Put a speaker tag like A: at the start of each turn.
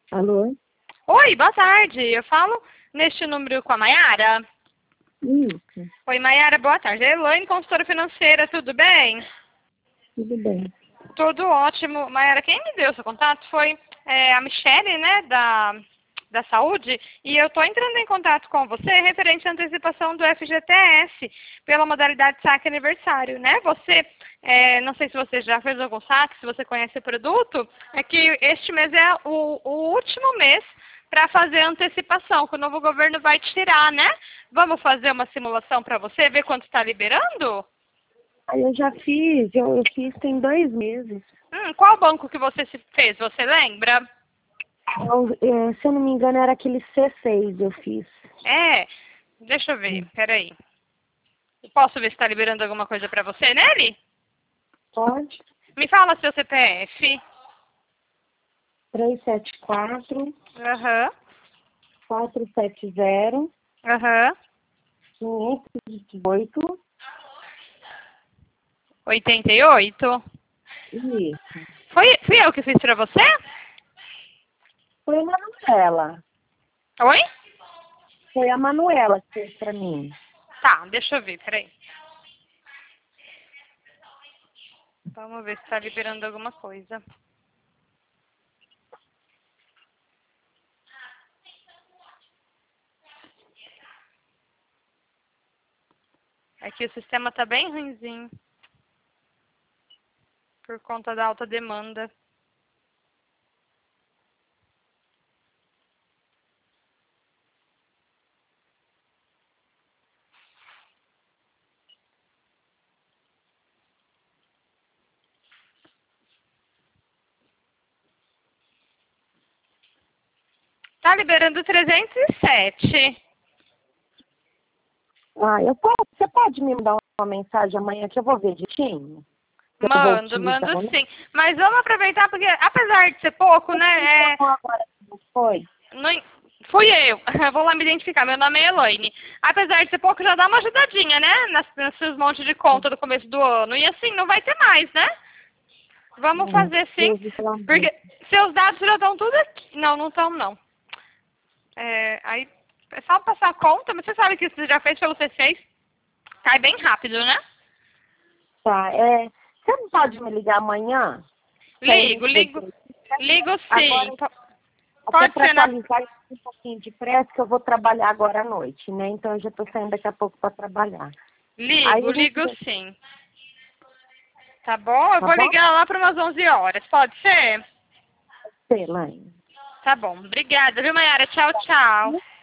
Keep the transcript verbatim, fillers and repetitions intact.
A: Alô?
B: Oi, boa tarde. Eu falo neste número com a Mayara.
A: Isso,
B: Oi, Mayara, boa tarde. Elaine, consultora financeira, tudo bem?
A: tudo bem.
B: Tudo ótimo. Mayara, quem me deu seu contato foi é, a Michele, né, da, da Saúde, e eu estou entrando em contato com você referente à antecipação do F G T S pela modalidade saque aniversário, né? Você, é, não sei se você já fez algum saque, se você conhece o produto, é que este mês é o, o último mês para fazer a antecipação, que o novo governo vai tirar, né? Vamos fazer uma simulação para você, ver quanto está liberando?
A: Aí eu já fiz, eu, eu fiz tem dois meses.
B: Hum, qual banco que você se fez, você lembra?
A: Eu, é, se eu não me engano, era aquele C seis eu fiz.
B: É, deixa eu ver, peraí. Eu posso ver se está liberando alguma coisa para você nele?
A: Pode?
B: Me fala seu C P F.
A: três sete quatro,
B: Aham,
A: quatro sete zero,
B: aham.
A: quinhentos e dezoito.
B: oitenta e oito.
A: Isso.
B: Foi, fui eu que fiz para você?
A: Foi a Manuela.
B: Oi?
A: Foi a Manuela que fez pra mim.
B: Tá, deixa eu ver, peraí. Vamos ver se está liberando alguma coisa. Aqui o sistema tá bem ruinzinho. Por conta da alta demanda. Tá liberando trezentos e sete.
A: Ah, eu posso, você pode me mandar uma mensagem amanhã que eu vou ver direitinho? Eu vou
B: Mando, mando
A: utilizar, né?
B: sim. Mas vamos aproveitar porque, apesar de ser pouco, né? É,
A: Agora, não foi?
B: não, fui eu. Eu vou lá me identificar. Meu nome é Elaine. Apesar de ser pouco, já dá uma ajudadinha, né? Nas, nesses montes de conta do começo do ano. E assim, não vai ter mais, né? Vamos
A: Hum,
B: fazer
A: eu
B: sim.
A: ouvi falar
B: Porque
A: muito.
B: seus dados já estão tudo aqui. Não, não estão, não. É, aí é só passar a conta, mas você sabe que você já fez pelo C seis. Cai bem rápido, né?
A: Tá, é, você não pode me ligar amanhã? Pra eu
B: Ligo,
A: ver
B: ligo.
A: direitinho?
B: Ligo
A: Agora,
B: sim. Po-
A: até
B: Pode
A: para
B: ser na.
A: atualizar um pouquinho de pressa, que eu vou trabalhar agora à noite, né? Então eu já tô saindo daqui a pouco para trabalhar. Aí
B: Ligo,
A: a gente
B: ligo
A: vê,
B: sim. Tá bom? Eu
A: tá
B: vou
A: bom?
B: ligar lá para umas onze horas. Pode ser?
A: Sei, Laine.
B: Tá bom. Obrigada, viu, Mayara? Tchau, tchau.